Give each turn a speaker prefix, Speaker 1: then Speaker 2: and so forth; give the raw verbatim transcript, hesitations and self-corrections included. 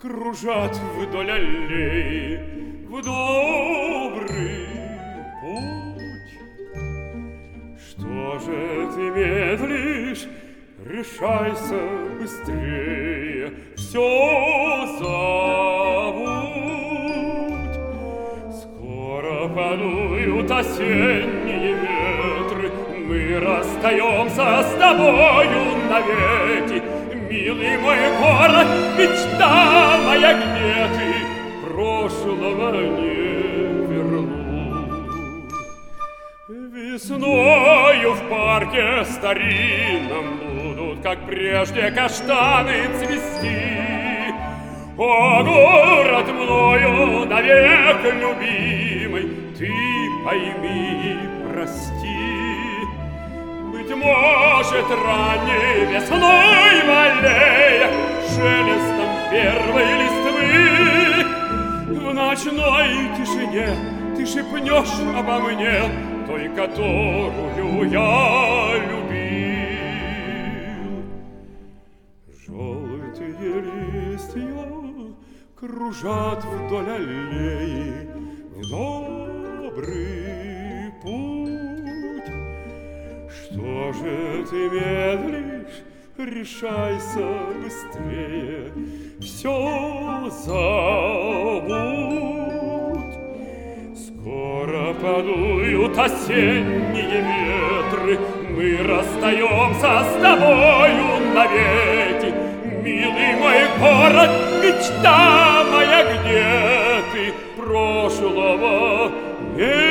Speaker 1: кружат вдоль аллеи в добрый путь. Что же ты медлишь? Решайся быстрее, все забудь. Скоро подуют осенние ветры, мы расстаемся с тобою навеки. Милый мой город, мечта моя, где ты? Прошлого не верну. Весною в парке старинном будут, как прежде, каштаны цвести. О, город мною навек любимый, ты пойми, прости. Быть может, ранней весной в аллеях шелестом первой листвы в ночной тишине ты шепнешь обо мне, той, которую я любил. Желтые листья кружат вдоль аллеи в добрый путь. Что же ты медлишь? Решайся быстрее, все забудь. Скоро подуют осенние ветры, мы расстаемся с тобою навеки. Милый мой город, мечта моя, где ты? Прошлого нет.